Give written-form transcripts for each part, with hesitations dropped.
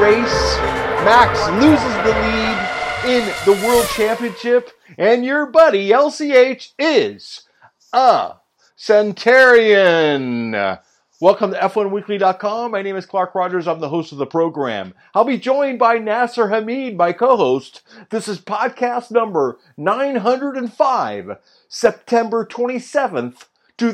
race. Max loses the lead in the World Championship, and your buddy LCH is a Centurion. Welcome to F1Weekly.com. My name is Clark Rogers. I'm the host of the program. I'll be joined by Nasser Hamid, my co-host. This is podcast number 905, September 27th,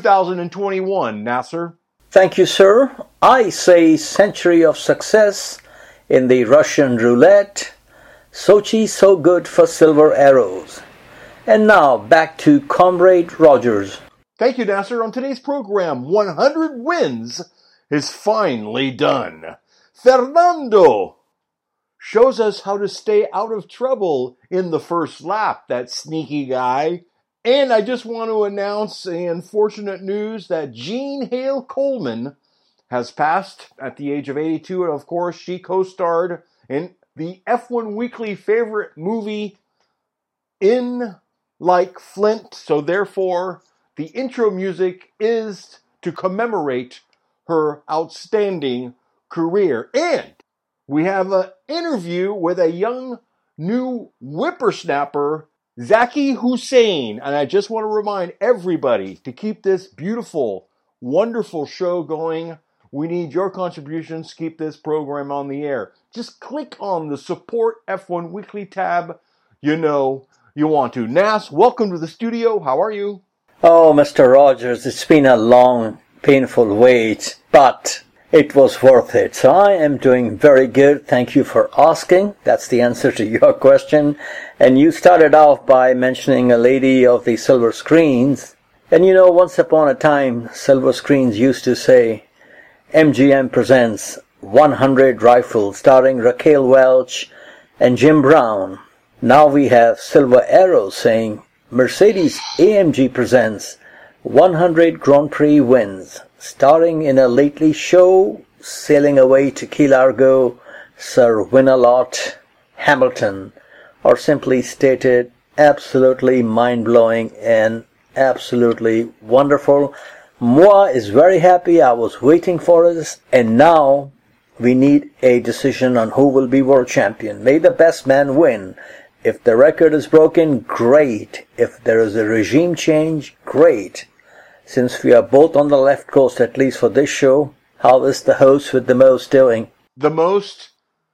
2021. Nasser? Thank you, sir. I say century of success in the Russian roulette. Sochi so good for silver arrows. And now back to Comrade Rogers. Thank you, Nasser. On today's program, 100 wins is finally done. Fernando shows us how to stay out of trouble in the first lap, that sneaky guy. And I just want to announce the unfortunate news that Jean Hale Coleman has passed at the age of 82. And of course, she co-starred in the F1 Weekly favorite movie, In Like Flint. So therefore, the intro music is to commemorate her outstanding career. And we have an interview with a young new whippersnapper, Zaki Hussein. And I just want to remind everybody to keep this beautiful, wonderful show going. We need your contributions to keep this program on the air. Just click on the Support F1 Weekly tab. You know you want to. Nas, welcome to the studio. How are you? Oh, Mr. Rogers, it's been a long, painful wait, but it was worth it. So I am doing very good. Thank you for asking. That's the answer to your question. And you started off by mentioning a lady of the silver screens. And you know, once upon a time, silver screens used to say, MGM presents 100 Rifles, starring Raquel Welch and Jim Brown. Now we have Silver Arrows saying, Mercedes-AMG presents 100 Grand Prix wins, starring in a lately show, sailing away to Key Largo, Sir Win-A-Lot Hamilton, or simply stated, absolutely mind-blowing and absolutely wonderful. Moi is very happy. I was waiting for this, and now we need a decision on who will be world champion. May the best man win. If the record is broken, great. If there is a regime change, great. Since we are both on the left coast, at least for this show, how is the host with the most doing? The most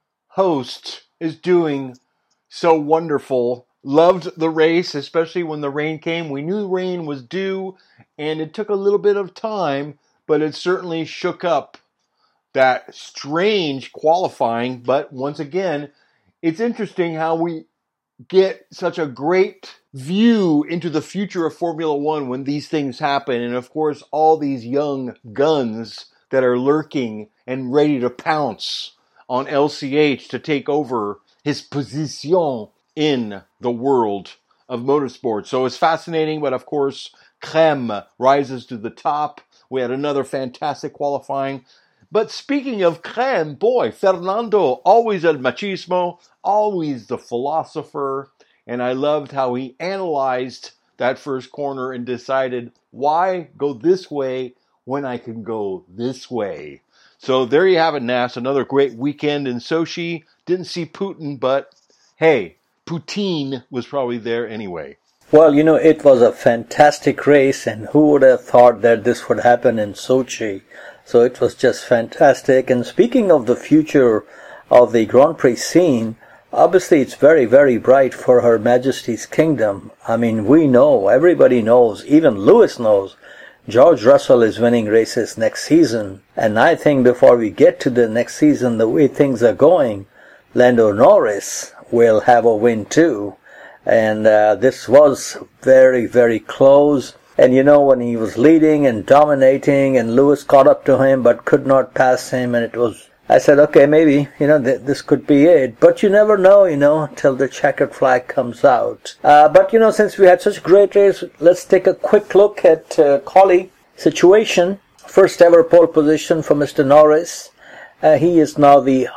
host is doing so wonderful. Loved the race, especially when the rain came. We knew rain was due, and it took a little bit of time, but it certainly shook up that strange qualifying. But once again, it's interesting how we get such a great view into the future of Formula One when these things happen. And of course, all these young guns that are lurking and ready to pounce on LCH to take over his position in the world of motorsport. So it's fascinating, but of course, Crème rises to the top. We had another fantastic qualifying. But speaking of Crème, boy, Fernando, always el machismo, always the philosopher. And I loved how he analyzed that first corner and decided, why go this way when I can go this way? So there you have it, Nas. Another great weekend in Sochi. Didn't see Putin, but hey, Poutine was probably there anyway. Well, you know, it was a fantastic race, and who would have thought that this would happen in Sochi? So it was just fantastic. And speaking of the future of the Grand Prix scene, obviously it's very, very bright for Her Majesty's Kingdom. I mean, we know, everybody knows, even Lewis knows, George Russell is winning races next season. And I think before we get to the next season, the way things are going, Lando Norris will have a win too. And this was very, very close. And you know, when he was leading and dominating and Lewis caught up to him but could not pass him, and it was, I said, okay, maybe, you know, this could be it. But you never know, you know, till the checkered flag comes out. But, you know, since we had such a great race, let's take a quick look at quali situation. First ever pole position for Mr. Norris. He is now the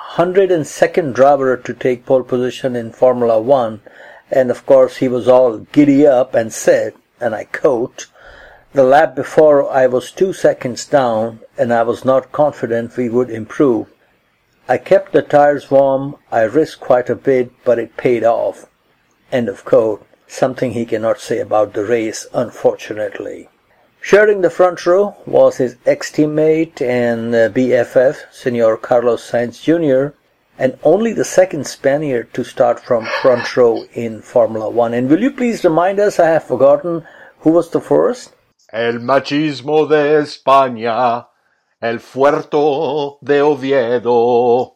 102nd driver to take pole position in Formula One. And of course, he was all giddy up and said, and I quote, "The lap before I was 2 seconds down and I was not confident we would improve. I kept the tires warm. I risked quite a bit, but it paid off. End of quote. Something he cannot say about the race, unfortunately. Sharing the front row was his ex-teammate and BFF, Senor Carlos Sainz Jr., and only the second Spaniard to start from front row in Formula One. And will you please remind us, I have forgotten, who was the first? El machismo de España, el fuerto de Oviedo.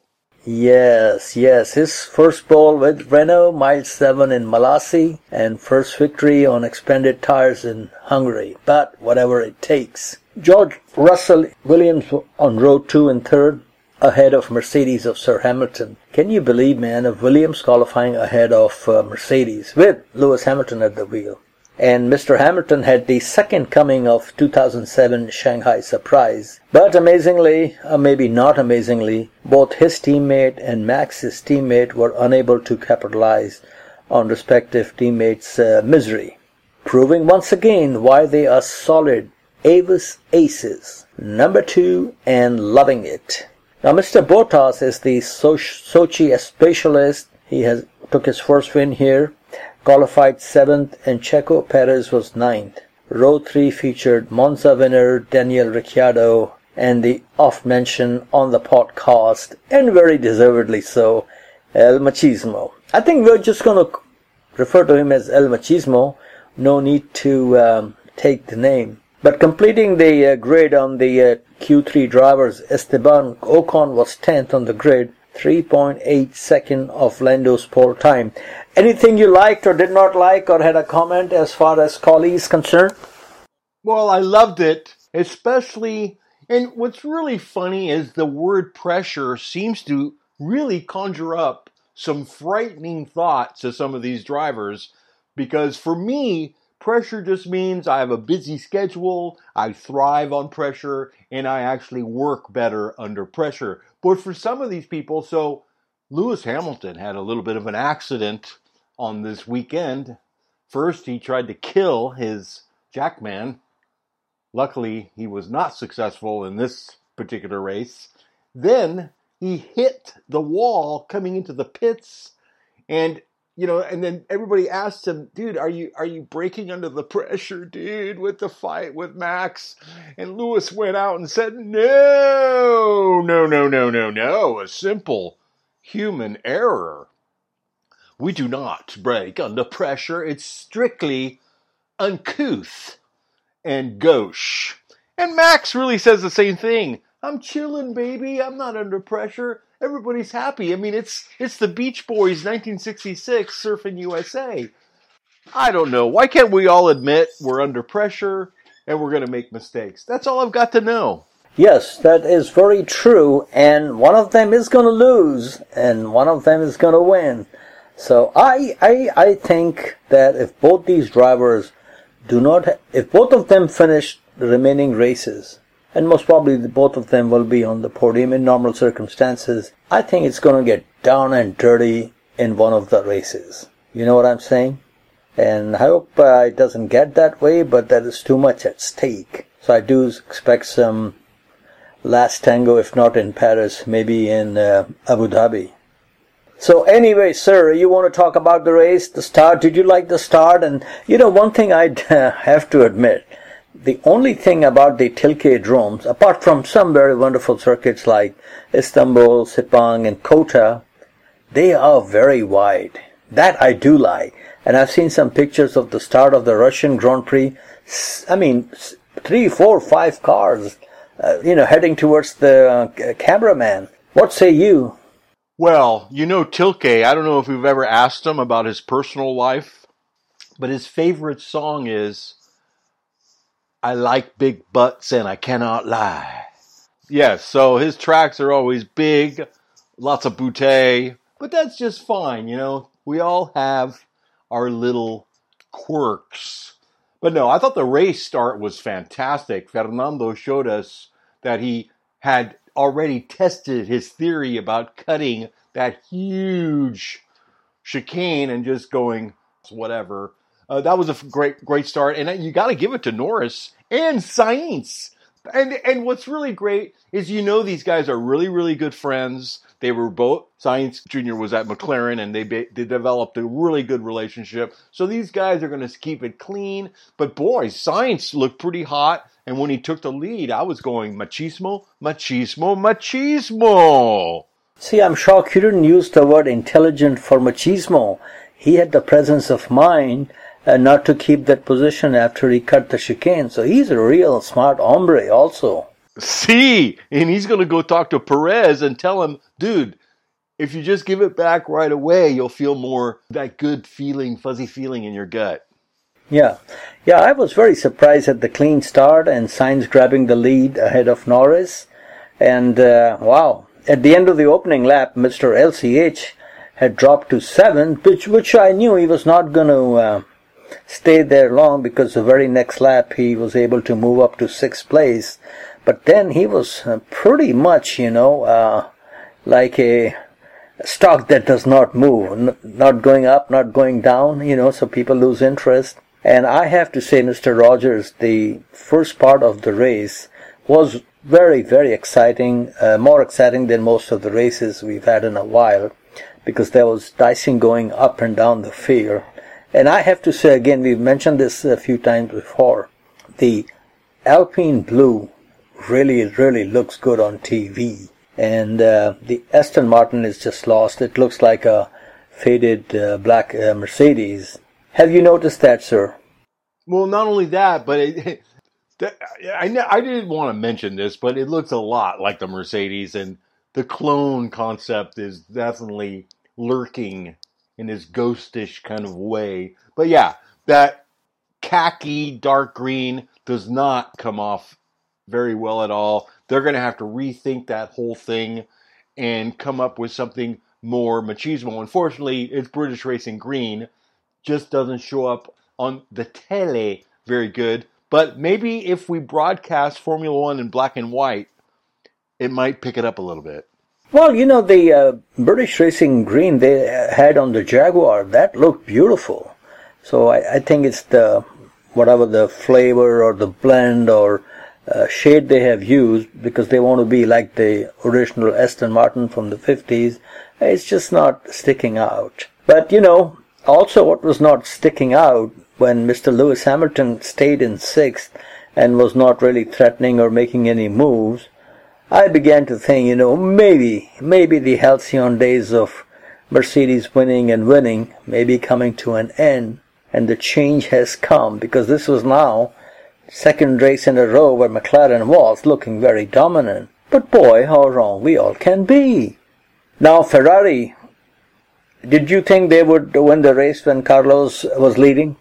Yes, his first pole with Renault, mile 7 in Malasi, and first victory on expanded tires in Hungary. But whatever it takes. George Russell Williams on row 2 and 3rd, ahead of Mercedes of Sir Hamilton. Can you believe, man, of Williams qualifying ahead of Mercedes with Lewis Hamilton at the wheel? And Mr. Hamilton had the second coming of 2007 Shanghai Surprise. But amazingly, or maybe not amazingly, both his teammate and Max's teammate were unable to capitalize on respective teammates' misery, proving once again why they are solid Avis aces, number 2 and loving it. Now, Mr. Bottas is the Sochi specialist. He took his first win here, qualified 7th, and Checo Perez was 9th. Row 3 featured Monza winner Daniel Ricciardo and the oft-mentioned on the podcast, and very deservedly so, El Machismo. I think we're just going to refer to him as El Machismo. No need to take the name. But completing the grid on the Q3 drivers, Esteban Ocon was 10th on the grid, 3.8 seconds of Lando's pole time. Anything you liked or did not like or had a comment as far as quali is concerned? Well, I loved it, especially, and what's really funny is the word pressure seems to really conjure up some frightening thoughts to some of these drivers, because for me, pressure just means I have a busy schedule, I thrive on pressure, and I actually work better under pressure. But for some of these people, so Lewis Hamilton had a little bit of an accident on this weekend. First, he tried to kill his jackman. Luckily, he was not successful in this particular race. Then he hit the wall coming into the pits, and and then everybody asked him, dude, are you breaking under the pressure, dude, with the fight with Max? And Lewis went out and said, no, a simple human error. We do not break under pressure. It's strictly uncouth and gauche. And Max really says the same thing. I'm chilling, baby. I'm not under pressure. Everybody's happy. I mean, it's the Beach Boys, 1966, Surfing USA. I don't know. Why can't we all admit we're under pressure and we're going to make mistakes? That's all I've got to know. Yes, that is very true. And one of them is going to lose and one of them is going to win. So I think that if both these drivers if both of them finish the remaining races, and most probably both of them will be on the podium in normal circumstances, I think it's going to get down and dirty in one of the races. You know what I'm saying? And I hope it doesn't get that way, but that is too much at stake. So I do expect some last tango, if not in Paris, maybe in Abu Dhabi. So anyway, sir, you want to talk about the race, the start? Did you like the start? And one thing I'd have to admit, the only thing about the Tilke-dromes, apart from some very wonderful circuits like Istanbul, Sepang, and Kota, they are very wide. That I do like. And I've seen some pictures of the start of the Russian Grand Prix. I mean, 3, 4, 5 cars, heading towards the cameraman. What say you? Well, Tilke, I don't know if we've ever asked him about his personal life, but his favorite song is I Like Big Butts and I Cannot Lie. Yes, so his tracks are always big, lots of bootay, but that's just fine, We all have our little quirks. But no, I thought the race start was fantastic. Fernando showed us that he had already tested his theory about cutting that huge chicane and just going whatever. That was a great start, and you got to give it to Norris and Sainz. And what's really great is these guys are really, really good friends. They were both, Sainz Jr. was at McLaren, and they developed a really good relationship. So these guys are going to keep it clean. But boy, Sainz looked pretty hot. And when he took the lead, I was going machismo, machismo, machismo. See, I'm shocked you didn't use the word intelligent for machismo. He had the presence of mind not to keep that position after he cut the chicane. So he's a real smart hombre also. See, and he's going to go talk to Perez and tell him, dude, if you just give it back right away, you'll feel more that good feeling, fuzzy feeling in your gut. Yeah, I was very surprised at the clean start and Sainz grabbing the lead ahead of Norris. And wow, at the end of the opening lap, Mr. LCH had dropped to 7th, which I knew he was not going to stay there long, because the very next lap he was able to move up to 6th place. But then he was pretty much, like a stock that does not move, not going up, not going down, so people lose interest. And I have to say, Mr. Rogers, the first part of the race was very, very exciting, more exciting than most of the races we've had in a while, because there was dicing going up and down the field. And I have to say again, we've mentioned this a few times before, the Alpine Blue really looks good on TV. And the Aston Martin is just lost. It looks like a faded black Mercedes. Have you noticed that, sir? Well, not only that, but I didn't want to mention this, but it looks a lot like the Mercedes, and the clone concept is definitely lurking in this ghostish kind of way. But yeah, that khaki dark green does not come off very well at all. They're going to have to rethink that whole thing and come up with something more machismo. Unfortunately, it's British Racing Green. Just doesn't show up on the tele very good. But maybe if we broadcast Formula One in black and white, it might pick it up a little bit. Well, the British Racing Green they had on the Jaguar, that looked beautiful. So I think it's whatever the flavor or the blend or shade they have used, because they want to be like the original Aston Martin from the 50s. It's just not sticking out. But, also what was not sticking out when Mr. Lewis Hamilton stayed in 6th and was not really threatening or making any moves, I began to think, maybe the halcyon days of Mercedes winning and winning may be coming to an end, and the change has come, because this was now second race in a row where McLaren was looking very dominant. But boy, how wrong we all can be. Now Ferrari, did you think they would win the race when Carlos was leading?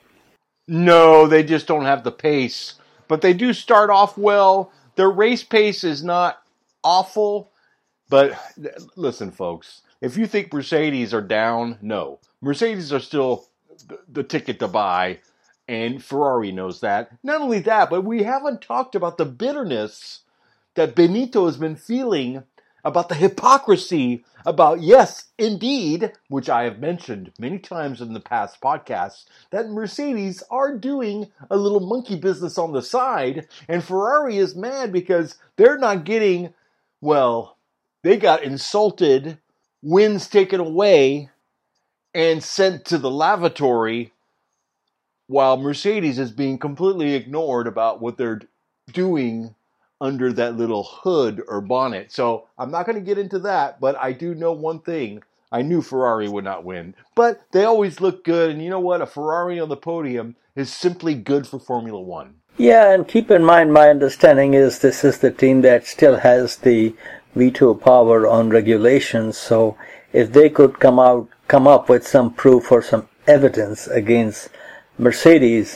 No, they just don't have the pace. But they do start off well. Their race pace is not awful. But listen, folks, if you think Mercedes are down, no. Mercedes are still the ticket to buy. And Ferrari knows that. Not only that, but we haven't talked about the bitterness that Benito has been feeling about the hypocrisy about, yes, indeed, which I have mentioned many times in the past podcasts, that Mercedes are doing a little monkey business on the side, and Ferrari is mad because they're not getting, well, they got insulted, wins taken away, and sent to the lavatory, while Mercedes is being completely ignored about what they're doing under that little hood or bonnet. So I'm not going to get into that, but I do know one thing. I knew Ferrari would not win, but they always look good. And you know what? A Ferrari on the podium is simply good for Formula One. Yeah, and keep in mind, my understanding is this is the team that still has the veto power on regulations. So if they could come up with some proof or some evidence against Mercedes,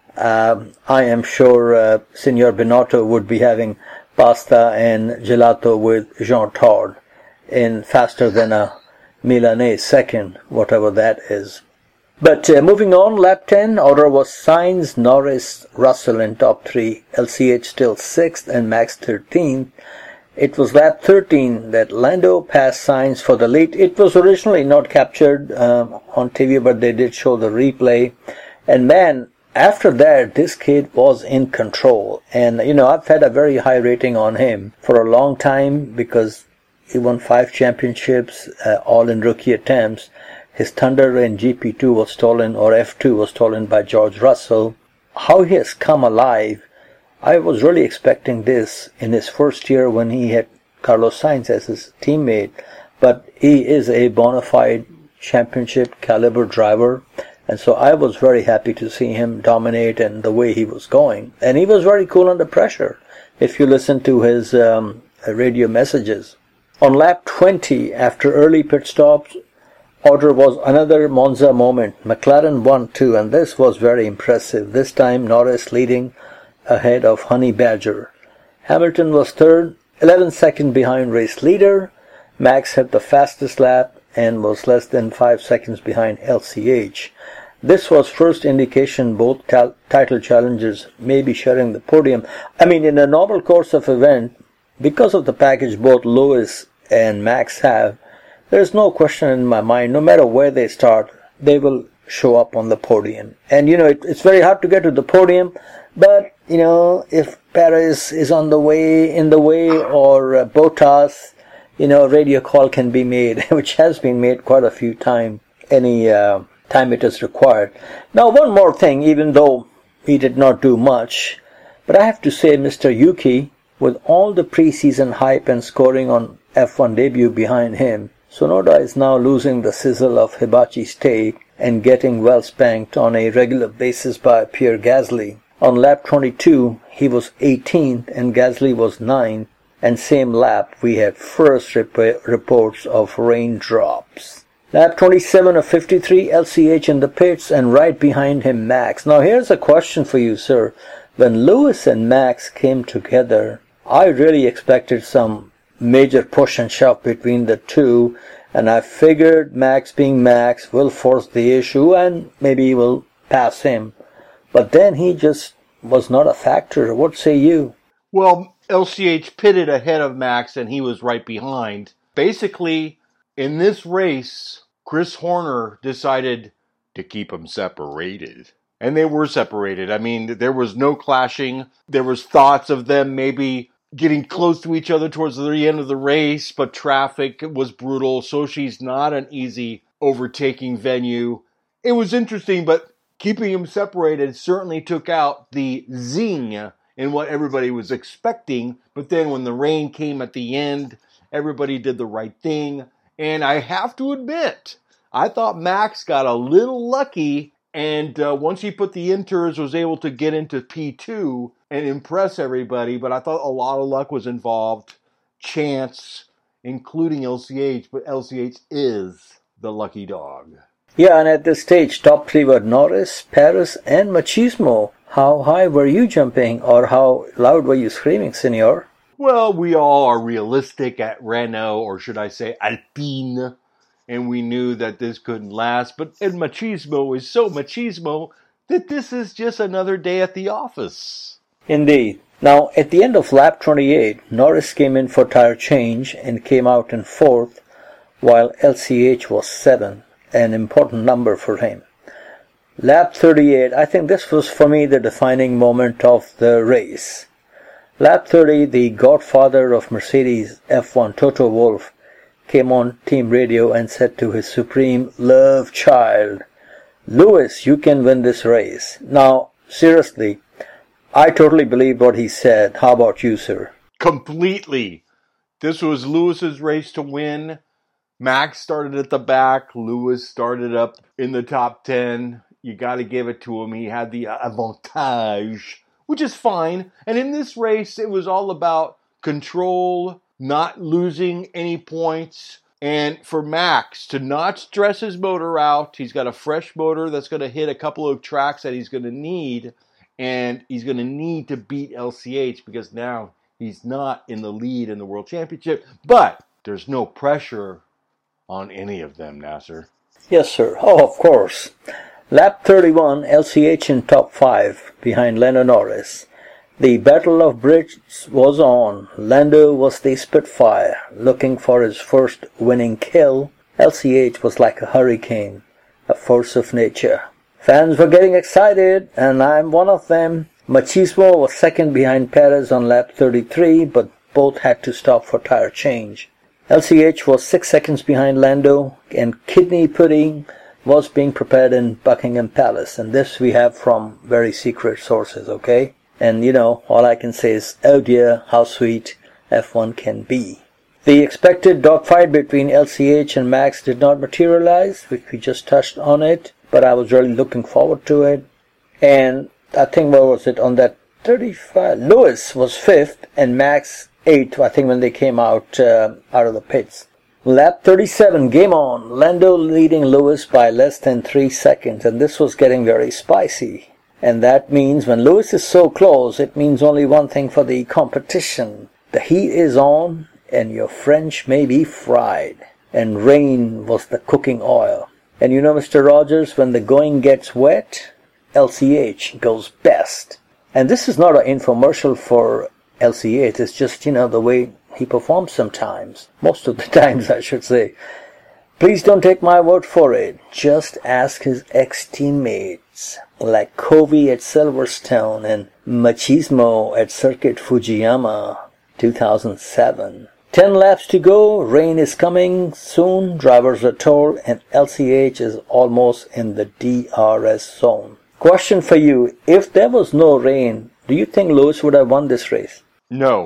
I am sure Signor Binotto would be having pasta and gelato with Jean Todt in faster than a Milanese second, whatever that is. But moving on, lap 10, order was Sainz, Norris, Russell in top 3, LCH still 6th and Max 13th. It was lap 13 that Lando passed Sainz for the lead. It was originally not captured on TV, but they did show the replay. And man, after that, this kid was in control. And, I've had a very high rating on him for a long time because He won 5 championships, all in rookie attempts. His Thunder in GP2 was stolen, or F2 was stolen by George Russell. How he has come alive. I was really expecting this in his first year when he had Carlos Sainz as his teammate, but he is a bona fide championship caliber driver, and so I was very happy to see him dominate and the way he was going. And he was very cool under pressure, if you listen to his radio messages. On lap 20, after early pit stops, order was another Monza moment. McLaren won too, and this was very impressive. This time Norris leading ahead of Honey Badger. Hamilton was third, 11 seconds behind race leader. Max had the fastest lap and was less than 5 seconds behind LCH. This was first indication both title challengers may be sharing the podium. I mean, in a normal course of event, because of the package both Lewis and Max have, there is no question in my mind, no matter where they start, they will show up on the podium. And it's very hard to get to the podium, but if Perez is in the way, or Bottas, radio call can be made, which has been made quite a few times, any time it is required. Now, one more thing, even though he did not do much, but I have to say, Mr. Yuki, with all the preseason hype and scoring on F1 debut behind him, Tsunoda is now losing the sizzle of Hibachi Steak and getting well spanked on a regular basis by Pierre Gasly. On lap 22, he was 18th and Gasly was 9th, and same lap we had first reports of raindrops. Lap 27 of 53, LCH in the pits, and right behind him Max. Now here's a question for you, sir. When Lewis and Max came together, I really expected some major push and shove between the two, and I figured Max being Max will force the issue and maybe he will pass him. But then he just was not a factor. What say you? Well, LCH pitted ahead of Max and he was right behind. Basically, in this race, Chris Horner decided to keep them separated. And they were separated. I mean, there was no clashing. There was thoughts of them maybe getting close to each other towards the end of the race, but traffic was brutal. Sochi's not an easy overtaking venue. It was interesting, but keeping them separated certainly took out the zing in what everybody was expecting. But then when the rain came at the end, everybody did the right thing. And I have to admit, I thought Max got a little lucky, and once he put the inters, was able to get into P2 and impress everybody. But I thought a lot of luck was involved, chance, including LCH. But LCH is the lucky dog. Yeah, and at this stage, top 3 were Norris, Perez, and Machismo. How high were you jumping, or how loud were you screaming, senor? Well, we all are realistic at Renault, or should I say Alpine, and we knew that this couldn't last. But El Machismo is so machismo that this is just another day at the office. Indeed. Now, at the end of lap 28, Norris came in for tire change and came out in 4th, while LCH was 7th, an important number for him. Lap 38, I think this was for me the defining moment of the race. Lap 30, the godfather of Mercedes F1, Toto Wolff, came on team radio and said to his supreme love child, "Lewis, you can win this race." Now, seriously, I totally believe what he said. How about you, sir? Completely. This was Lewis's race to win. Max started at the back. Lewis started up in the top 10. You got to give it to him. He had the avantage, which is fine. And in this race, it was all about control, not losing any points. And for Max to not stress his motor out, he's got a fresh motor that's going to hit a couple of tracks that he's going to need. And he's going to need to beat LCH because now he's not in the lead in the World Championship. But there's no pressure on any of them, Nasser. Yes, sir. Oh, of course. Lap 31, LCH in top 5 behind Lando Norris. The Battle of Brits was on. Lando was the Spitfire, looking for his first winning kill. LCH was like a hurricane, a force of nature. Fans were getting excited, and I'm one of them. Machismo was second behind Perez on lap 33, but both had to stop for tire change. LCH was 6 seconds behind Lando, and kidney pudding was being prepared in Buckingham Palace. And this we have from very secret sources, okay? And all I can say is, oh dear, how sweet F1 can be. The expected dogfight between LCH and Max did not materialize, which we just touched on it, but I was really looking forward to it. And I think, what was it, on that 35, Lewis was 5th and Max 8th, I think, when they came out of the pits. Lap 37, game on. Lando leading Lewis by less than 3 seconds, and this was getting very spicy. And that means when Lewis is so close, it means only one thing for the competition. The heat is on, and your French may be fried. And rain was the cooking oil. And Mr. Rogers, when the going gets wet, LCH goes best. And this is not an infomercial for LCH, it's just, the way he performs sometimes. Most of the times, I should say. Please don't take my word for it. Just ask his ex-teammates, like Covey at Silverstone and Machismo at Circuit Fujiyama 2007. 10 laps to go, rain is coming soon, drivers are told, and LCH is almost in the DRS zone. Question for you, if there was no rain, do you think Lewis would have won this race? No.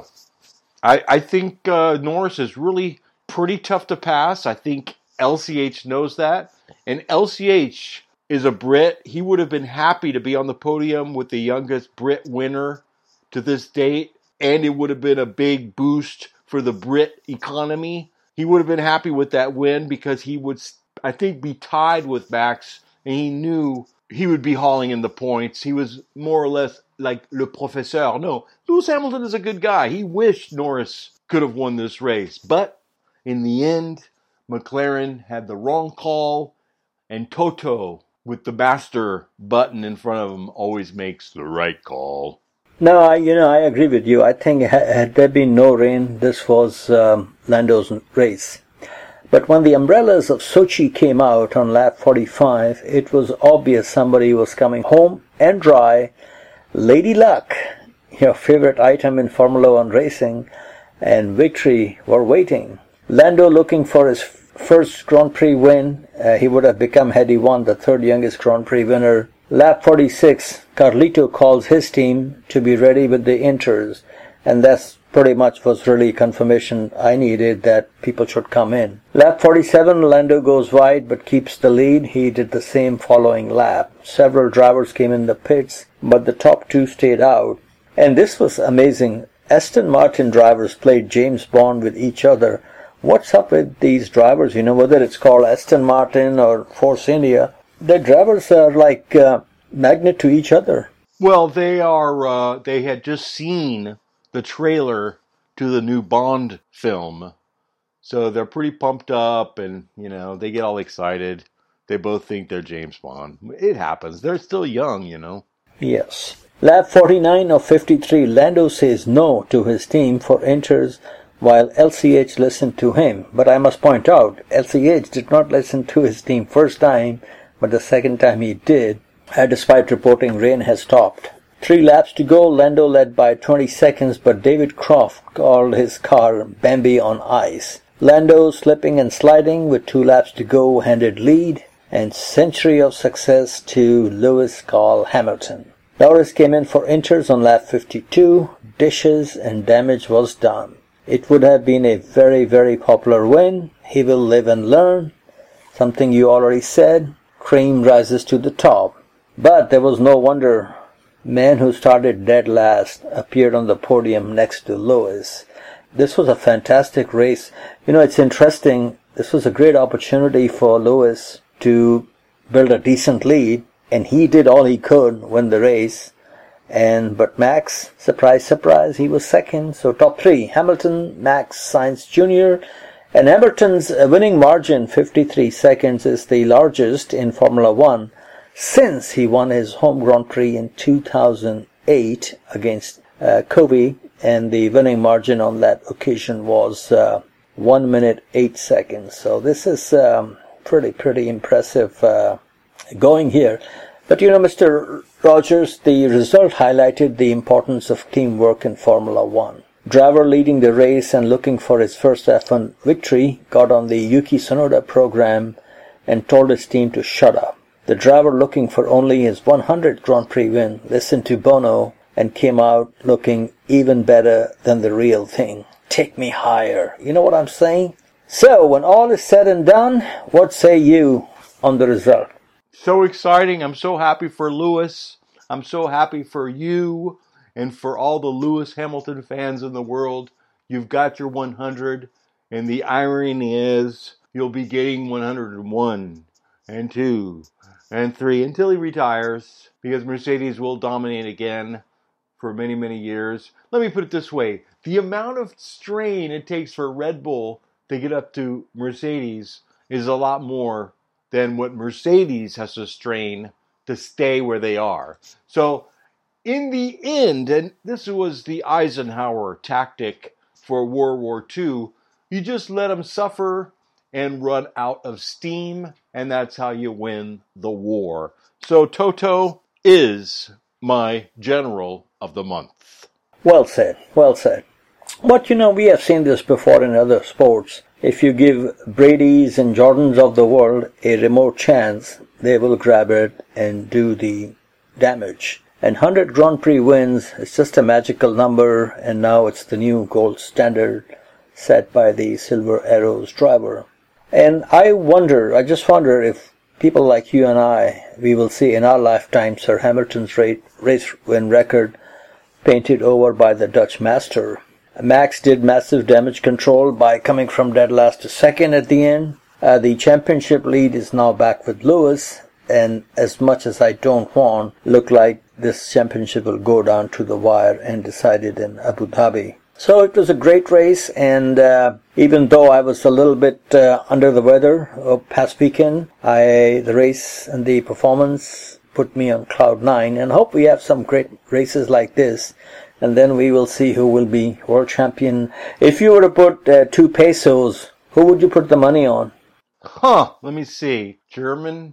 I think Norris is really pretty tough to pass. I think LCH knows that. And LCH is a Brit. He would have been happy to be on the podium with the youngest Brit winner to this date. And it would have been a big boost for the Brit economy. He would have been happy with that win because he would, I think, be tied with Max. And he knew he would be hauling in the points. He was more or less like le professeur. No, Lewis Hamilton is a good guy. He wished Norris could have won this race. But in the end, McLaren had the wrong call. And Toto, with the master button in front of him, always makes the right call. No, I agree with you. I think had there been no rain, this was Lando's race. But when the umbrellas of Sochi came out on lap 45, it was obvious somebody was coming home and dry. Lady Luck, your favorite item in Formula One racing, and victory were waiting. Lando looking for his first Grand Prix win. He would have become, had he won, the third youngest Grand Prix winner. Lap 46, Carlito calls his team to be ready with the inters, and that's pretty much was really confirmation I needed that people should come in. Lap 47, Lando goes wide but keeps the lead. He did the same following lap. Several drivers came in the pits, but the top two stayed out. And this was amazing. Aston Martin drivers played James Bond with each other. What's up with these drivers? Whether it's called Aston Martin or Force India, the drivers are like magnet to each other. Well, they are. They had just seen the trailer to the new Bond film, so they're pretty pumped up, and they get all excited. They both think they're James Bond. It happens. They're still young, Yes. Lap 49 of 53, Lando says no to his team for inters, while LCH listened to him. But I must point out, LCH did not listen to his team first time, but the second time he did, despite reporting rain has stopped. 3 laps to go, Lando led by 20 seconds, but David Croft called his car Bambi on ice. Lando, slipping and sliding with 2 laps to go, handed lead, and century of success to Lewis Carl Hamilton. Norris came in for inters on lap 52, dishes and damage was done. It would have been a very, very popular win. He will live and learn. Something you already said, cream rises to the top. But there was no wonder. Man who started dead last appeared on the podium next to Lewis. This was a fantastic race. It's interesting. This was a great opportunity for Lewis to build a decent lead, and he did all he could win the race. But Max, surprise, surprise, he was second. So top 3, Hamilton, Max, Sainz Jr. And Hamilton's winning margin, 53 seconds, is the largest in Formula One since he won his home Grand Prix in 2008 against Covey, and the winning margin on that occasion was 1 minute 8 seconds. So this is pretty impressive going here. But Mr. Rogers, the result highlighted the importance of teamwork in Formula One. driver leading the race and looking for his first F1 victory, got on the Yuki Tsunoda program and told his team to shut up. The driver looking for only his 100th Grand Prix win listened to Bono and came out looking even better than the real thing. Take me higher. You know what I'm saying? So, when all is said and done, what say you on the result? So exciting. I'm so happy for Lewis. I'm so happy for you and for all the Lewis Hamilton fans in the world. You've got your 100, and the irony is you'll be getting 101 and 2 and 3 until he retires, because Mercedes will dominate again for many, many years. Let me put it this way. The amount of strain it takes for Red Bull to get up to Mercedes is a lot more than what Mercedes has to strain to stay where they are. So, in the end, and this was the Eisenhower tactic for World War II, you just let them suffer and run out of steam, and that's how you win the war. So Toto is my general of the month. Well said, well said. But we have seen this before in other sports. If you give Brady's and Jordans of the world a remote chance, they will grab it and do the damage. And 100 Grand Prix wins is just a magical number, and now it's the new gold standard set by the Silver Arrows driver. And I just wonder if people like you and I, we will see in our lifetime Sir Hamilton's race win record painted over by the Dutch master. Max did massive damage control by coming from dead last to second at the end. The championship lead is now back with Lewis, and as much as I don't want, look like this championship will go down to the wire and decided in Abu Dhabi. So it was a great race, and even though I was a little bit under the weather past weekend, the race and the performance put me on cloud 9, and hope we have some great races like this, and then we will see who will be world champion. If you were to put 2 pesos, who would you put the money on? Let me see. German,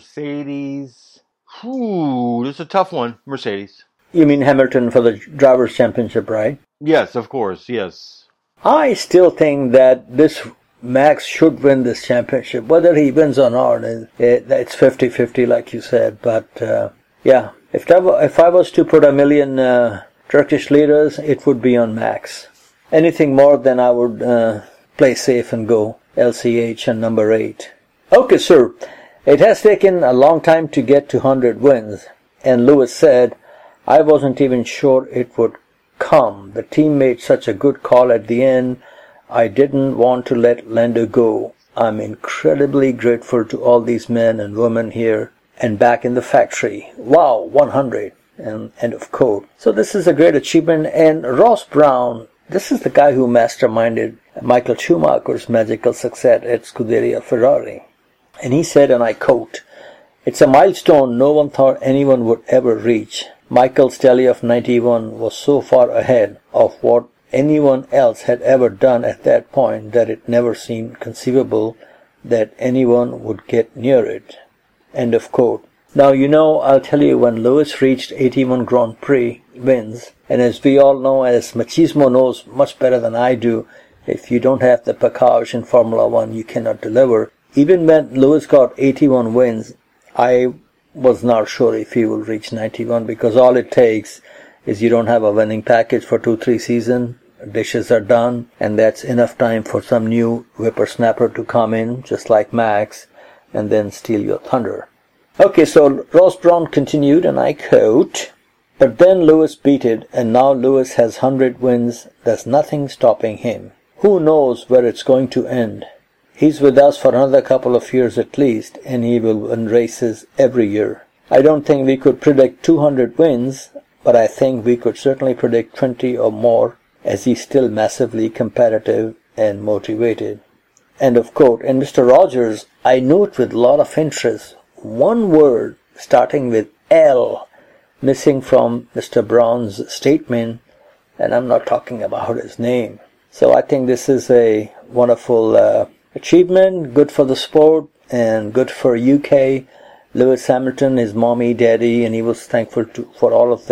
Mercedes. This is a tough one. Mercedes. You mean Hamilton for the Drivers' Championship, right? Yes, of course, yes. I still think that this Max should win this championship. Whether he wins or not, it's 50-50 like you said. But, yeah, if I was to put 1 million Turkish liras, it would be on Max. Anything more than I would play safe and go LCH and number 8. Okay, sir. It has taken a long time to get to 100 wins, and Lewis said, I wasn't even sure it would come. The team made such a good call at the end. I didn't want to let Lando go. I'm incredibly grateful to all these men and women here and back in the factory. Wow, 100. And end of quote. So this is a great achievement. And Ross Brown, this is the guy who masterminded Michael Schumacher's magical success at Scuderia Ferrari. And he said, and I quote, it's a milestone no one thought anyone would ever reach. Michael's tally of 91 was so far ahead of what anyone else had ever done at that point that it never seemed conceivable that anyone would get near it. End of quote. Now, I'll tell you, when Lewis reached 81 Grand Prix wins, and as we all know, as Machismo knows much better than I do, if you don't have the package in Formula One, you cannot deliver. Even when Lewis got 81 wins, I was not sure if he will reach 91, because all it takes is you don't have a winning package for 2-3 seasons, dishes are done, and that's enough time for some new whippersnapper to come in, just like Max, and then steal your thunder. Okay, so Ross Brown continued, and I quote, but then Lewis beat it, and now Lewis has 100 wins. There's nothing stopping him. Who knows where it's going to end? He's with us for another couple of years at least, and he will win races every year. I don't think we could predict 200 wins, but I think we could certainly predict 20 or more, as he's still massively competitive and motivated. End of quote. And Mr. Rogers, I note with a lot of interest one word starting with L missing from Mr. Brown's statement, and I'm not talking about his name. So I think this is a wonderful achievement, good for the sport and good for UK. Lewis Hamilton, his mommy, daddy, and he was thankful for all of them.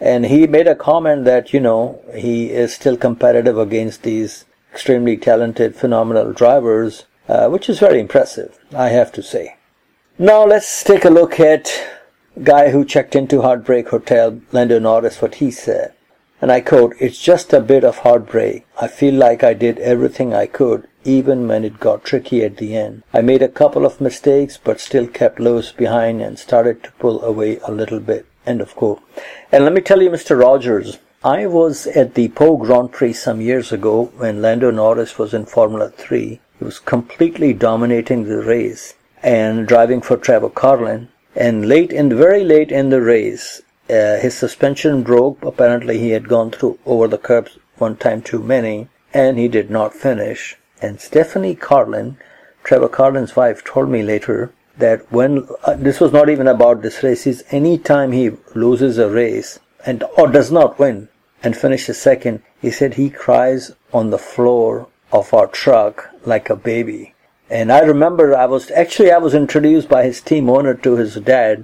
And he made a comment that, he is still competitive against these extremely talented, phenomenal drivers, which is very impressive, I have to say. Now let's take a look at a guy who checked into Heartbreak Hotel, Lando Norris, what he said. And I quote, "It's just a bit of heartbreak. I feel like I did everything I could, even when it got tricky at the end. I made a couple of mistakes, but still kept Lewis behind and started to pull away a little bit." End of quote. And let me tell you, Mr. Rogers, I was at the Po Grand Prix some years ago when Lando Norris was in Formula 3. He was completely dominating the race and driving for Trevor Carlin. And very late in the race, his suspension broke. Apparently he had gone over the curbs one time too many, and he did not finish. And Stephanie Carlin, Trevor Carlin's wife, told me later that when this was not even about this race, is any time he loses a race or does not win and finishes second, he said he cries on the floor of our truck like a baby. And I remember I was introduced by his team owner to his dad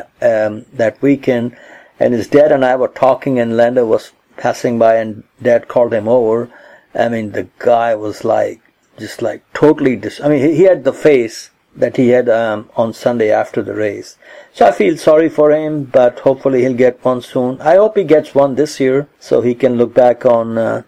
that weekend, and his dad and I were talking, and Lando was passing by, and Dad called him over. I mean, the guy was just totally he had the face that he had on Sunday after the race. So I feel sorry for him, but hopefully he'll get one soon. I hope he gets one this year so he can look back on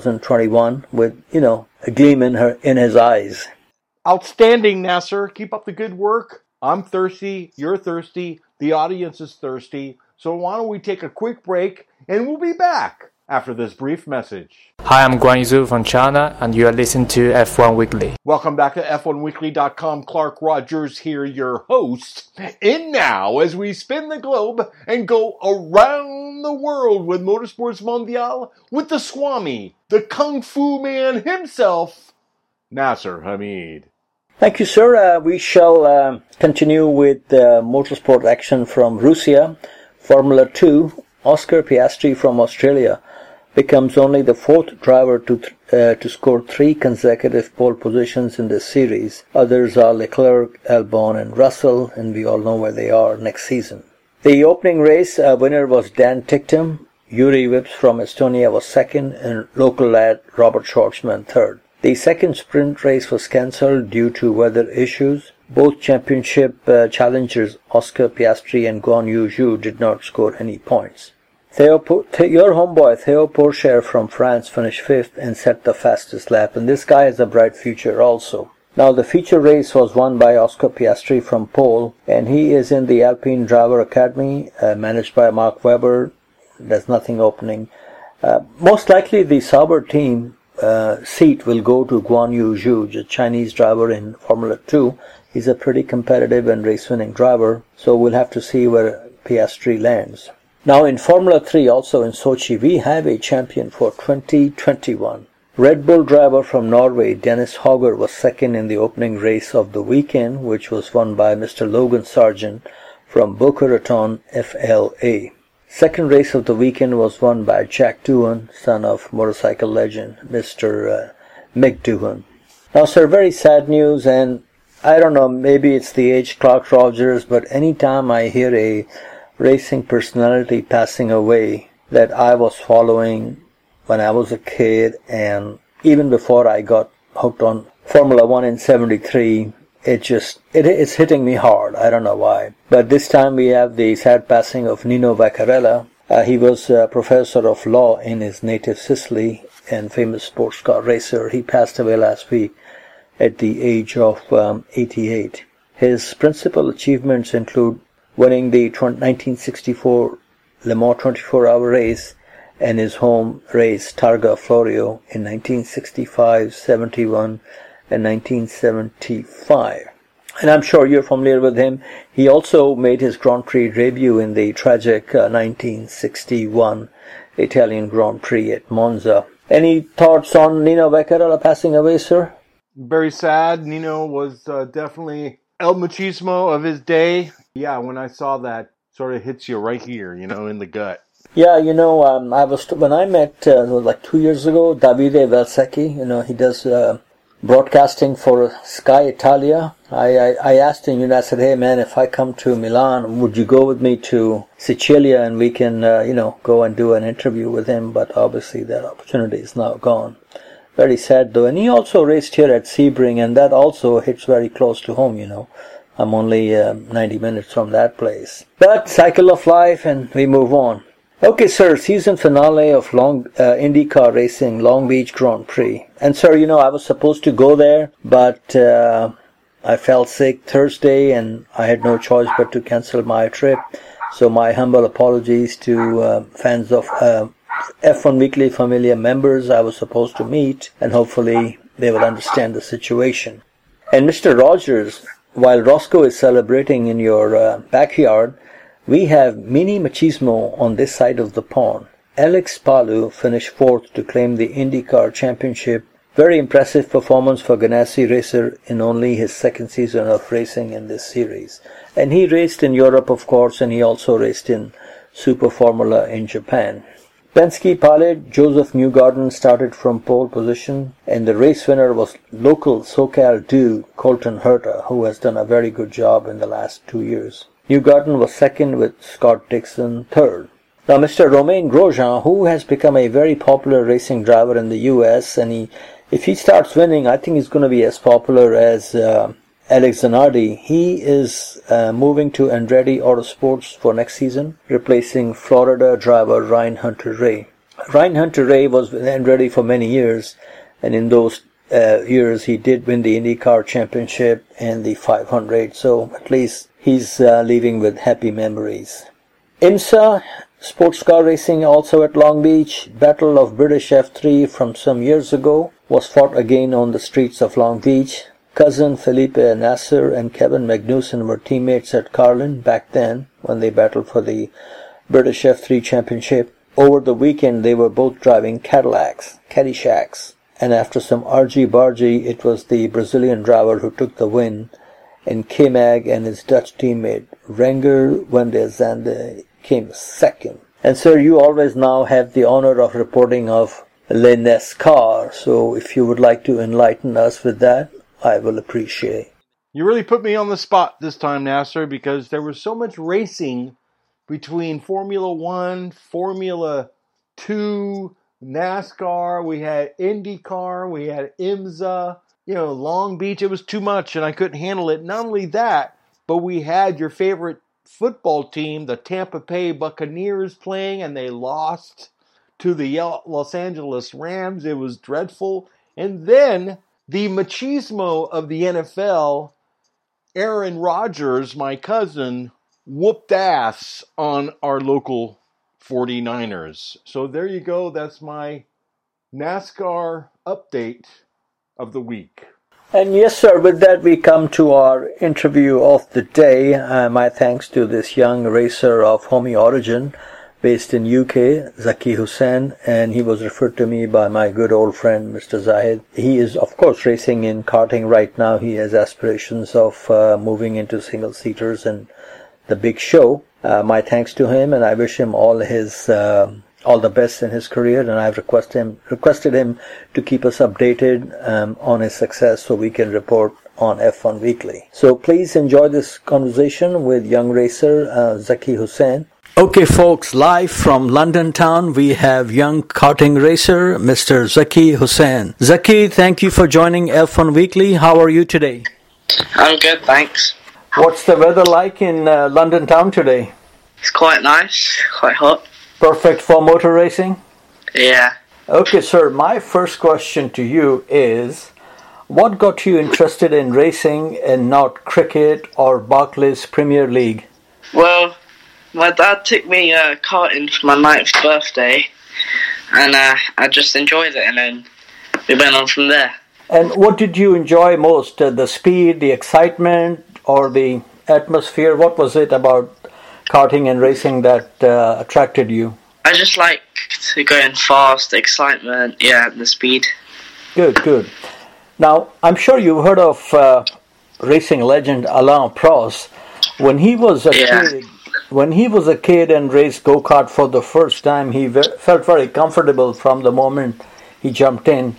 2021 with, a gleam in his eyes. Outstanding, Nasser. Keep up the good work. I'm thirsty. You're thirsty. The audience is thirsty. So why don't we take a quick break, and we'll be back after this brief message. Hi, I'm Guan Yuzu from China, and you are listening to F1 Weekly. Welcome back to F1Weekly.com. Clark Rogers here, your host. And now, as we spin the globe and go around the world with Motorsports Mondial, with the Swami, the Kung Fu man himself, Nasser Hamid. Thank you, sir. We shall continue with motorsport action from Russia. Formula 2, Oscar Piastri from Australia becomes only the fourth driver to score 3 consecutive pole positions in this series. Others are Leclerc, Albon, and Russell, and we all know where they are next season. The opening race winner was Dan Ticktum. Yuri Vips from Estonia was second, and local lad Robert Schwartzman third. The second sprint race was cancelled due to weather issues. Both championship challengers Oscar Piastri and Guan Yu Zhu did not score any points. Your homeboy Theo Pourchaire from France finished 5th and set the fastest lap, and this guy has a bright future also. Now the feature race was won by Oscar Piastri from pole, and he is in the Alpine Driver Academy, managed by Mark Webber. There's nothing opening. Most likely the Sauber team seat will go to Guan Yu Zhu, a Chinese driver in Formula 2. He's a pretty competitive and race-winning driver, so we'll have to see where Piastri lands. Now in Formula 3, also in Sochi, we have a champion for 2021. Red Bull driver from Norway, Dennis Hauger, was second in the opening race of the weekend, which was won by Mr. Logan Sargent from Boca Raton, FLA. Second race of the weekend was won by Jack Doohan, son of motorcycle legend Mr. Mick Doohan. Now, sir, very sad news, and I don't know, maybe it's the age, Clark Rogers, but anytime I hear a racing personality passing away that I was following when I was a kid, and even before I got hooked on Formula 1 in 73, it's hitting me hard. I don't know why. But this time we have the sad passing of Nino Vaccarella. He was a professor of law in his native Sicily and famous sports car racer. He passed away last week at the age of 88. His principal achievements include winning the 1964 Le Mans 24-hour race and his home race Targa Florio in 1965, 71, and 1975. And I'm sure you're familiar with him. He also made his Grand Prix debut in the tragic 1961 Italian Grand Prix at Monza. Any thoughts on Nino Vaccarella passing away, sir? Very sad. Nino was definitely El Machismo of his day. Yeah, when I saw that, sort of hits you right here, in the gut. Yeah, when I met, like 2 years ago, Davide Valsecchi, he does broadcasting for Sky Italia. I asked him, I said, hey man, if I come to Milan, would you go with me to Sicilia and we can, go and do an interview with him? But obviously that opportunity is now gone. Very sad though. And he also raced here at Sebring, and that also hits very close to home, I'm only 90 minutes from that place. But cycle of life, and we move on. Okay, sir, season finale of IndyCar racing, Long Beach Grand Prix. And sir, I was supposed to go there, but I fell sick Thursday and I had no choice but to cancel my trip. So my humble apologies to fans of F1 Weekly Familia members I was supposed to meet, and hopefully they will understand the situation. And Mr. Rogers, while Roscoe is celebrating in your backyard, we have Mini Machismo on this side of the pond. Alex Palou finished 4th to claim the IndyCar Championship. Very impressive performance for Ganassi racer in only his second season of racing in this series. And he raced in Europe, of course, and he also raced in Super Formula in Japan. Penske pilot Joseph Newgarden started from pole position, and the race winner was local SoCal dude Colton Herta, who has done a very good job in the last 2 years. Newgarden was second with Scott Dixon third. Now Mr. Romain Grosjean, who has become a very popular racing driver in the US, and if he starts winning, I think he's going to be as popular as Alex Zanardi. He is moving to Andretti Autosports for next season, replacing Florida driver Ryan Hunter-Reay. Ryan Hunter-Reay was with Andretti for many years, and in those years he did win the IndyCar Championship and the 500, so at least he's leaving with happy memories. IMSA sports car racing also at Long Beach. Battle of British F3 from some years ago was fought again on the streets of Long Beach. Cousin Felipe Nasser and Kevin Magnussen were teammates at Carlin back then when they battled for the British F3 Championship. Over the weekend they were both driving Caddyshacs, and after some argy-bargy, it was the Brazilian driver who took the win, and K-Mag and his Dutch teammate Renger van der Zande came second. And sir, you always now have the honor of reporting of Le NASCAR, so if you would like to enlighten us with that, I will appreciate. You really put me on the spot this time, Nasser, because there was so much racing between Formula 1, Formula 2, NASCAR, we had IndyCar, we had IMSA, Long Beach. It was too much and I couldn't handle it. Not only that, but we had your favorite football team, the Tampa Bay Buccaneers, playing, and they lost to the Los Angeles Rams. It was dreadful. And then the machismo of the NFL, Aaron Rodgers, my cousin, whooped ass on our local 49ers. So there you go. That's my NASCAR update of the week. And yes, sir, with that we come to our interview of the day. My thanks to this young racer of Homi origin based in UK, Zaki Hussain, and he was referred to me by my good old friend, Mr. Zahid. He is, of course, racing in karting right now. He has aspirations of moving into single-seaters and the big show. My thanks to him, and I wish him all the best in his career, and I've requested him to keep us updated on his success so we can report on F1 Weekly. So please enjoy this conversation with young racer Zaki Hussain. Okay, folks, live from London town, we have young karting racer, Mr. Zaki Hussain. Zaki, thank you for joining F1 Weekly. How are you today? I'm good, thanks. What's the weather like in London town today? It's quite nice, quite hot. Perfect for motor racing? Yeah. Okay, sir, my first question to you is, what got you interested in racing and not cricket or Barclays Premier League? Well, my dad took me karting for my 9th birthday, and I just enjoyed it, and then we went on from there. And what did you enjoy most? The speed, the excitement, or the atmosphere? What was it about karting and racing that attracted you? I just like going fast, the excitement, and the speed. Good. Now, I'm sure you've heard of racing legend Alain Prost. When he was a kid and raced go-kart for the first time, he felt very comfortable from the moment he jumped in.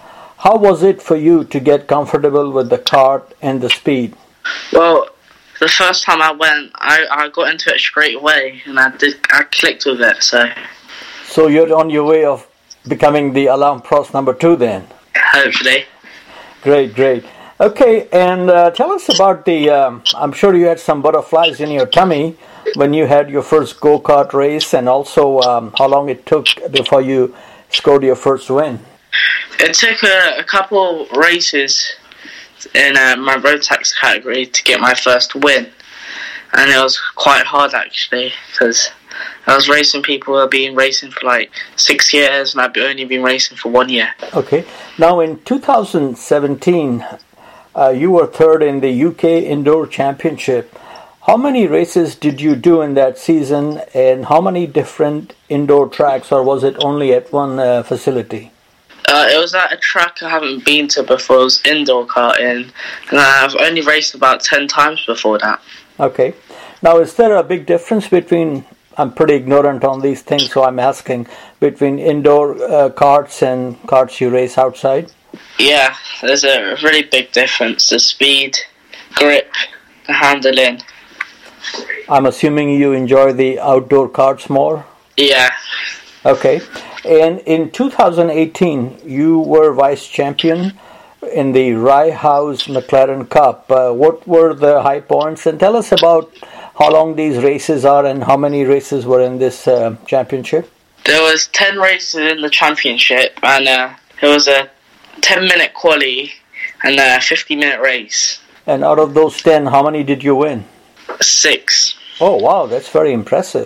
How was it for you to get comfortable with the kart and the speed? Well, the first time I went, I got into it straight away, and I clicked with it. So you're on your way of becoming the Alain Prost number 2 then? Hopefully. Great. Okay, and tell us about the, I'm sure you had some butterflies in your tummy when you had your first go-kart race, and also how long it took before you scored your first win. It took a couple races in my road tax category to get my first win, and it was quite hard actually, because I was racing people who have been racing for like 6 years, and I've only been racing for 1 year. Okay, now in 2017 you were third in the UK Indoor Championship. How many races did you do in that season, and how many different indoor tracks, or was it only at one facility? It was at a track I haven't been to before. It was indoor karting, and I've only raced about 10 times before that. Okay. Now, is there a big difference between, I'm pretty ignorant on these things, so I'm asking, between indoor karts and karts you race outside? Yeah, there's a really big difference. The speed, grip, the handling. I'm assuming you enjoy the outdoor karts more? Yeah. Okay. And in 2018, you were vice champion in the Rye House McLaren Cup. What were the high points? And tell us about how long these races are and how many races were in this championship. There was 10 races in the championship, and it was a 10-minute quali and a 50-minute race. And out of those 10, how many did you win? 6. Oh, wow, that's very impressive.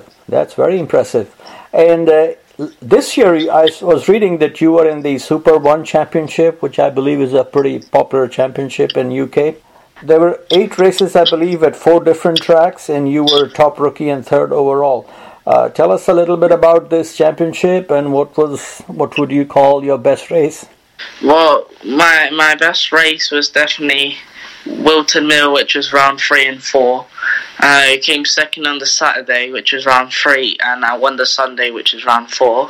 And this year, I was reading that you were in the Super 1 Championship, which I believe is a pretty popular championship in UK. There were 8 races, I believe, at 4 different tracks, and you were top rookie and third overall. Tell us a little bit about this championship, and what would you call your best race? Well, my best race was definitely Wilton Mill, which was round 3 and 4. I came second on the Saturday, which was round 3, and I won the Sunday, which is round 4.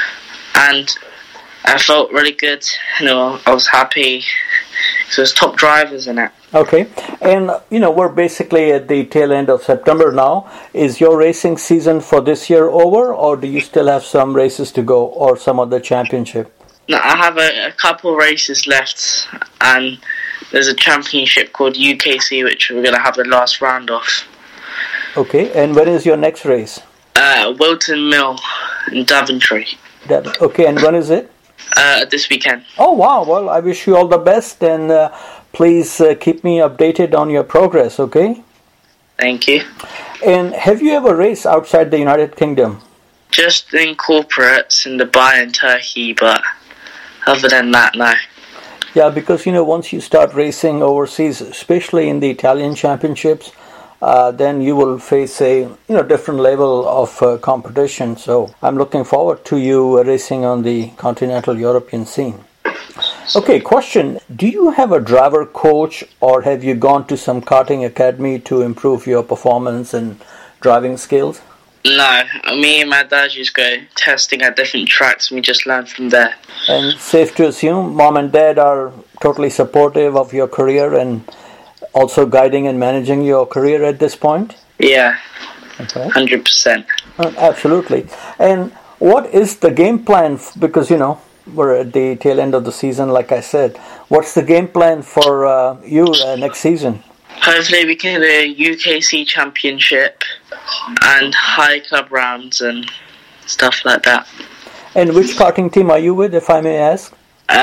And I felt really good. I was happy. So there's top drivers in it. Okay, and we're basically at the tail end of September now. Is your racing season for this year over, or do you still have some races to go, or some other championship? No, I have a couple races left, and there's a championship called UKC, which we're going to have the last round of. Okay, and when is your next race? Wilton Mill in Daventry. Okay, and when is it? This weekend. Oh, wow. Well, I wish you all the best, and please keep me updated on your progress, okay? Thank you. And have you ever raced outside the United Kingdom? Just in corporates in Dubai and Turkey, but other than that, no. Yeah, because, once you start racing overseas, especially in the Italian championships, then you will face a different level of competition. So I'm looking forward to you racing on the continental European scene. Okay, question. Do you have a driver coach, or have you gone to some karting academy to improve your performance and driving skills? No, me and my dad just go testing at different tracks, and we just learn from there. And safe to assume mom and dad are totally supportive of your career and also guiding and managing your career at this point? Yeah, okay. 100%. Absolutely. And what is the game plan? Because, we're at the tail end of the season, like I said. What's the game plan for you next season? Hopefully we can do a UKC championship and high club rounds and stuff like that. And which karting team are you with, if I may ask?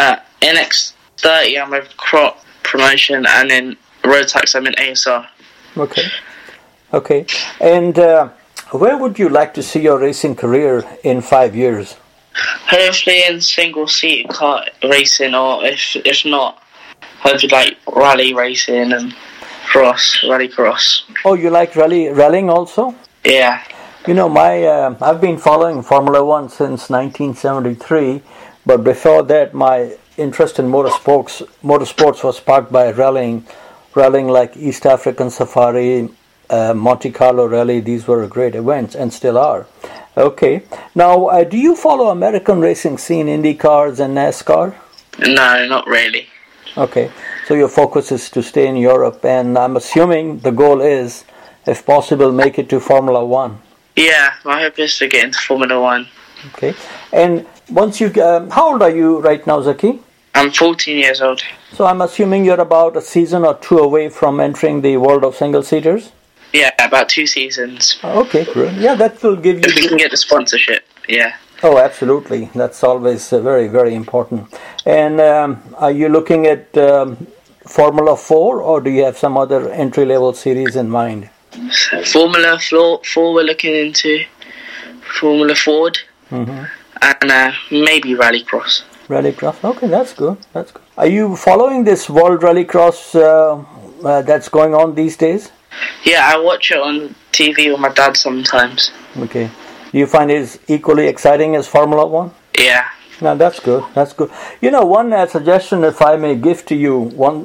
NX30, I'm with Crop Promotion, and in Road Tax, I'm in ASR. Okay. And where would you like to see your racing career in 5 years? Hopefully in single-seat kart racing, or if not, hopefully like rally racing and rally cross. Oh, you like rallying also? Yeah. I've been following Formula One since 1973, but before that, my interest in motorsports was sparked by rallying like East African Safari, Monte Carlo Rally. These were great events and still are. Okay. Now, do you follow American racing scene, Indy cars and NASCAR? No, not really. Okay, so your focus is to stay in Europe, and I'm assuming the goal is, if possible, make it to Formula One. Yeah, my hope is to get into Formula One. Okay, and once you, how old are you right now, Zaki? I'm 14 years old. So I'm assuming you're about a season or two away from entering the world of single-seaters? Yeah, about 2 seasons. Okay, great. Yeah, that will give you... If we can get the sponsorship, yeah. Oh, absolutely. That's always very, very important. And are you looking at Formula 4, or do you have some other entry-level series in mind? Formula 4 we're looking into, Formula Ford, and maybe Rallycross. Rallycross, okay, that's good. That's good. Are you following this World Rallycross that's going on these days? Yeah, I watch it on TV with my dad sometimes. Okay. Do you find it equally exciting as Formula One? Yeah. No, that's good. That's good. You know, one suggestion, if I may give to you,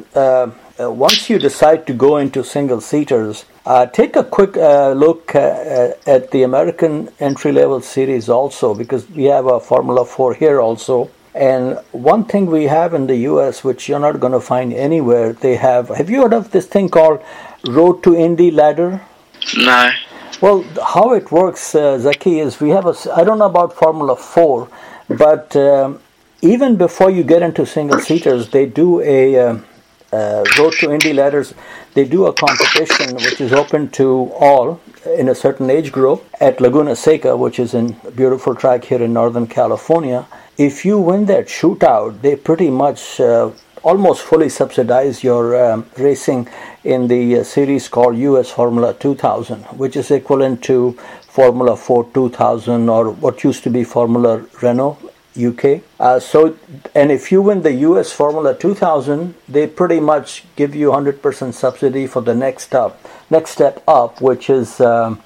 once you decide to go into single-seaters, take a quick look at the American entry-level series also, because we have a Formula 4 here also. And one thing we have in the US, which you're not going to find anywhere, have you heard of this thing called Road to Indy Ladder? No. Well, how it works, Zaki, is we have I don't know about Formula 4, but even before you get into single-seaters, they do a Road to Indy Ladders. They do a competition which is open to all in a certain age group at Laguna Seca, which is a beautiful track here in Northern California. If you win that shootout, they pretty much almost fully subsidize your racing in the series called US Formula 2000, which is equivalent to Formula 4 2000 or what used to be Formula Renault UK. And if you win the US Formula 2000, they pretty much give you 100% subsidy for the next step up, which is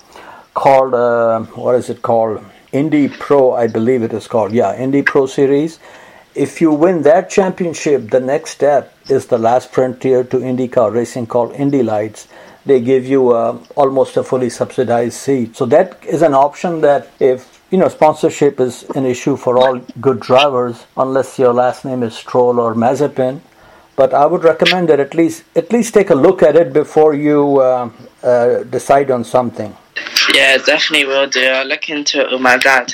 called, what is it called? Indy Pro, I believe it is called. Yeah, Indy Pro Series. If you win that championship, the next step is the last frontier to IndyCar racing called Indy Lights. They give you almost a fully subsidized seat. So that is an option that if, sponsorship is an issue for all good drivers, unless your last name is Stroll or Mazepin. But I would recommend that at least take a look at it before you decide on something. Yeah, definitely will do. I'll look into it with my dad.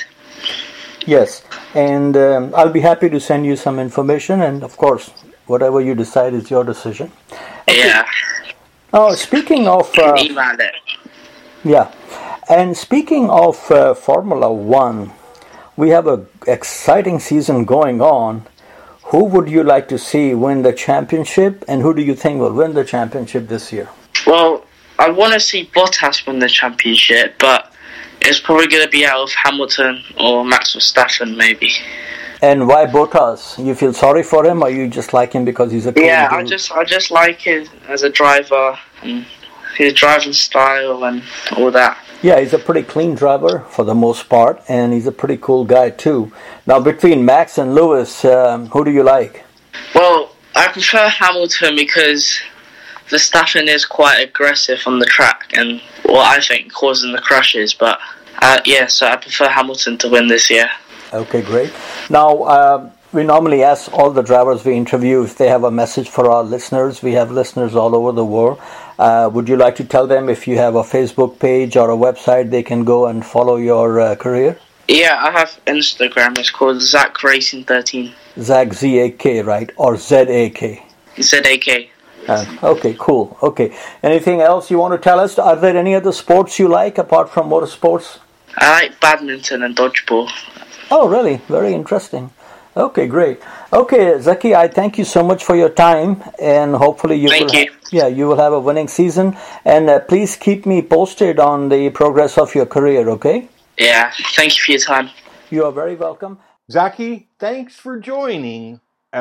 Yes, and I'll be happy to send you some information, and of course, whatever you decide is your decision. Okay. Yeah. Now, speaking of... email it. Yeah, and speaking of Formula One, we have an exciting season going on. Who would you like to see win the championship, and who do you think will win the championship this year? Well, I want to see Bottas win the championship, but it's probably going to be out of Hamilton or Max Verstappen, maybe. And why Bottas? You feel sorry for him, or you just like him because he's a cool Yeah, dude? I just like him as a driver, and his driving style and all that. Yeah, he's a pretty clean driver for the most part, and he's a pretty cool guy too. Now, between Max and Lewis, who do you like? Well, I prefer Hamilton because Verstappen is quite aggressive on the track and what I think causing the crashes, but so I prefer Hamilton to win this year. Okay, great. Now, we normally ask all the drivers we interview if they have a message for our listeners. We have listeners all over the world. Would you like to tell them if you have a Facebook page or a website they can go and follow your career? Yeah, I have Instagram. It's called Zach Racing 13. Zach, Z-A-K, right? Or Z-A-K? Z-A-K. Okay, cool. Okay. Anything else you want to tell us? Are there any other sports you like apart from motorsports? I like badminton and dodgeball. Oh, really? Very interesting. Okay, great. Okay, Zaki, I thank you so much for your time, and hopefully you will have a winning season. And please keep me posted on the progress of your career, okay? Yeah, thank you for your time. You are very welcome. Zaki, thanks for joining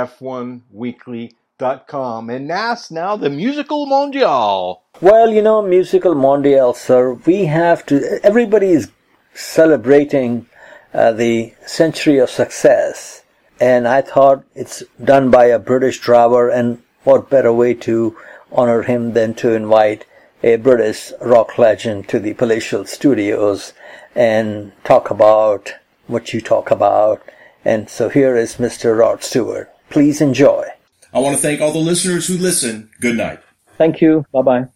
F1Weekly.com and now the Musical Mondial. Well, Musical Mondial, sir, everybody is celebrating the century of success. And I thought it's done by a British driver, and what better way to honor him than to invite a British rock legend to the Palatial Studios and talk about what you talk about. And so here is Mr. Rod Stewart. Please enjoy. I want to thank all the listeners who listen. Good night. Thank you. Bye-bye.